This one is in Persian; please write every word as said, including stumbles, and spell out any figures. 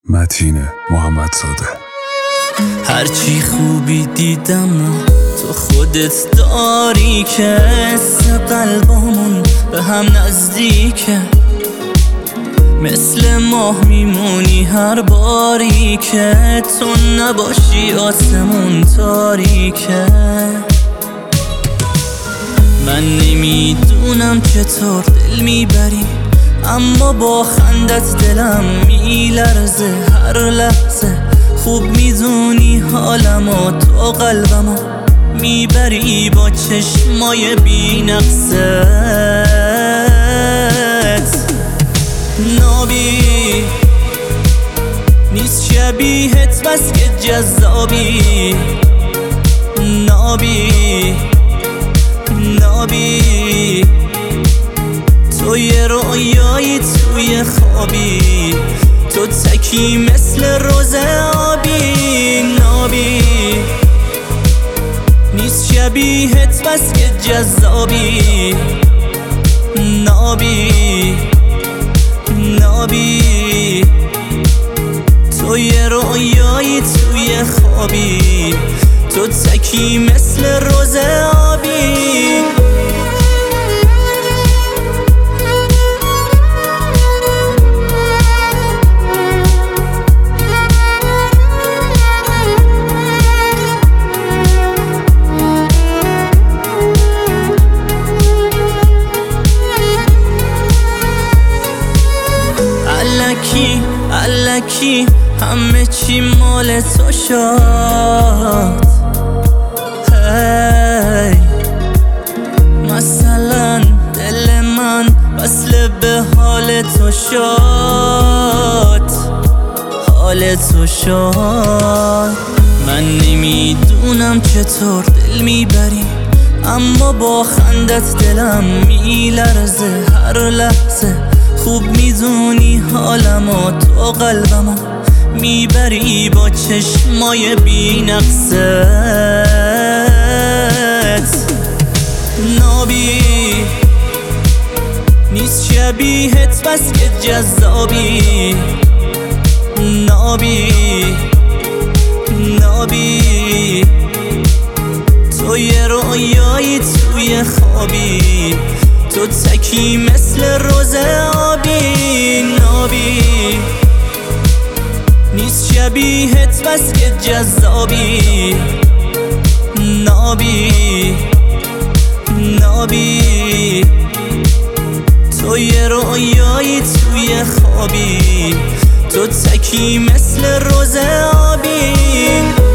متین محمدزاده. هرچی خوبی دیدم و تو خودت داری که حس قلبامون به هم نزدیکه، مثل ماه میمونی هر باری که تو نباشی آسمون تاریکه. من نمیدونم چطور دل میبری، اما با خندت دلم میلرزه هر لحظه. خوب میدونی حالمو تو قلبمو میبری با چشمای بی نقصت. نابی نیست شبیهت بس که جذابی، نابی نابی تو یه رویایی توی خوابی، تو تکی مثل روز آبی. نابی نیست شبیهت بس که جذابی، نابی نابی تو یه رویایی توی خوابی، تو تکی مثل روز آبی. الکی الکی همه چی مال تو شد. هی مثلا دل من وصل به حال تو شد، حال تو شد. من نمیدونم چطور دل میبری، اما با خندت دلم میلرزه هر لحظه. خوب میدونی حالمو تو قلبمو میبری با چشمای بی نقصت. نابی نیست شبیهت بس که جذابی، نابی نابی تو یه رویایی توی خوابی، تو تکی مثل روز آبی. نابی نیست شبیهت بس که جذابی، نابی نابی تو یه رویایی توی خوابی، تو تکی مثل روز آبی.